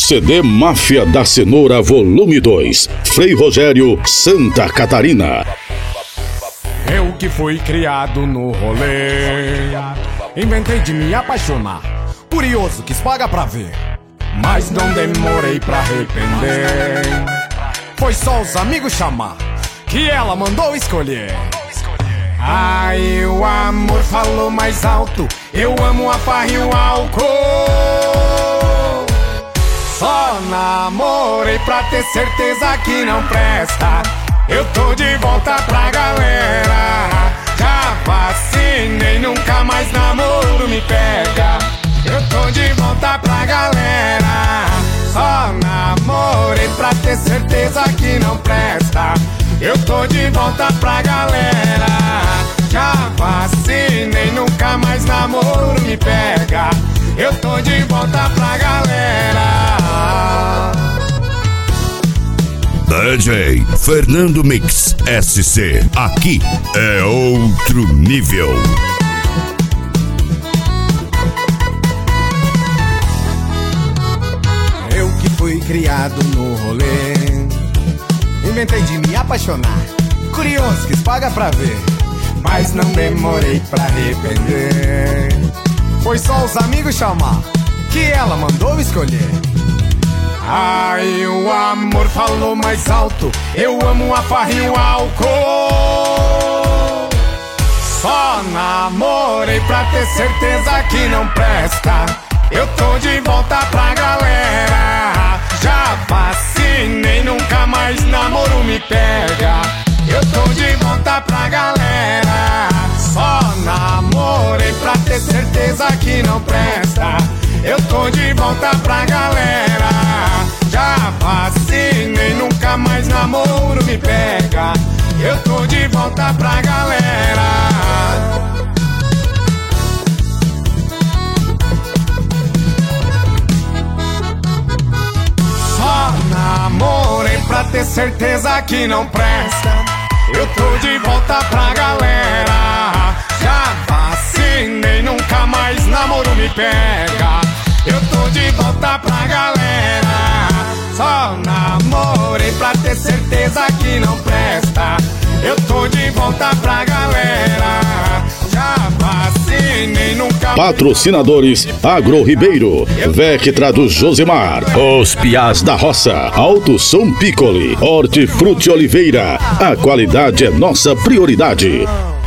CD Máfia da Cenoura Volume 2, Frei Rogério, Santa Catarina. Eu que fui criado no rolê, inventei de me apaixonar, curioso, quis pagar pra ver, mas não demorei pra arrepender. Foi só os amigos chamar, que ela mandou escolher. Aí o amor falou mais alto, eu amo a farra e o álcool. Só namorei pra ter certeza que não presta. Eu tô de volta pra galera. Já vacinei, nunca mais namoro me pega. Eu tô de volta pra galera. Só namorei pra ter certeza que não presta. Eu tô de volta pra galera. Já vacinei, nunca mais namoro me pega. Eu tô de volta pra galera. DJ Fernando Mix SC, aqui é outro nível. Eu que fui criado no rolê, inventei de me apaixonar, curioso, quis pagar pra ver, mas não demorei pra arrepender. Foi só os amigos chamar, que ela mandou escolher. Aí o amor falou mais alto, eu amo a farra e o álcool. Só namorei pra ter certeza que não presta. Eu tô de volta pra galera. Já vacinei, nunca mais namoro me pega. Eu tô de volta pra galera. Só namorei pra ter certeza que não presta. Eu tô de volta pra galera. Já vacinei, nunca mais namoro me pega. Eu tô de volta pra galera. Só namorei pra ter certeza que não presta. Eu tô de volta pra galera. Já vacinei, nunca mais namoro me pega. Eu tô de volta pra galera. Só namorei pra ter certeza que não presta. Eu tô de volta pra galera. Já vacinei, nunca. Patrocinadores: Agro Ribeiro, Vectra do Josemar, Os Piás da Roça, Alto Som Piccoli, Hortifruti Oliveira. A qualidade é nossa prioridade.